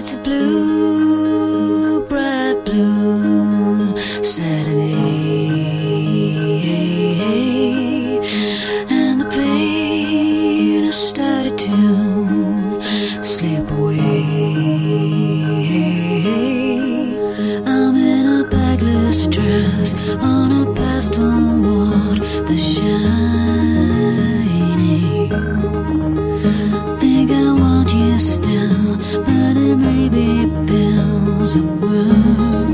It's a blue, bright blue Saturday, and the pain has started to slip away. I'm in a backless dress on a pastel ward that's shining. Think I want you still, but it may be bills at work.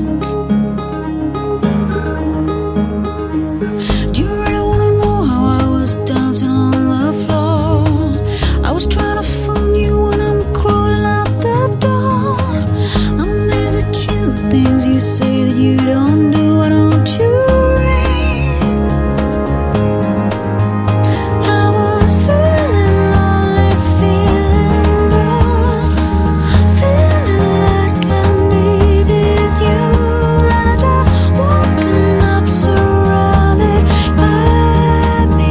Do you really wanna know how I was dancing on the floor? I was trying to phone you when I'm crawling out the door. Amazed at you, things you say that you don't do. Why don't you ring? I was feeling lonely, feeling bored, feeling like I needed you. And I'm walking up surrounded by me.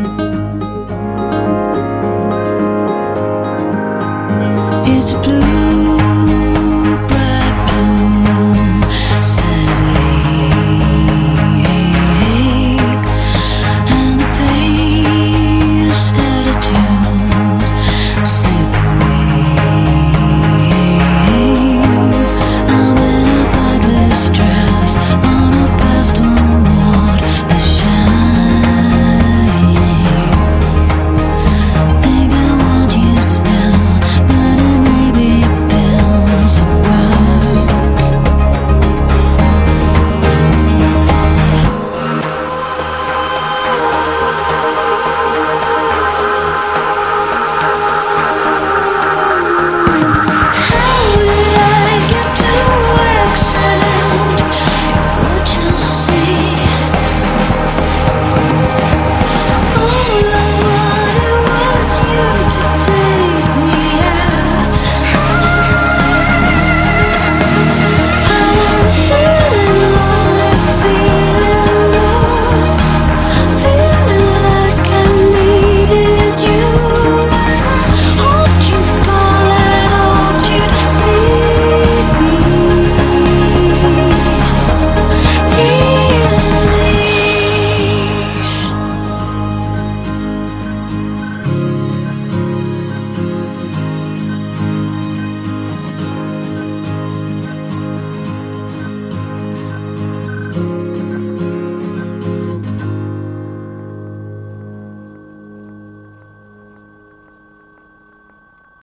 It's blue.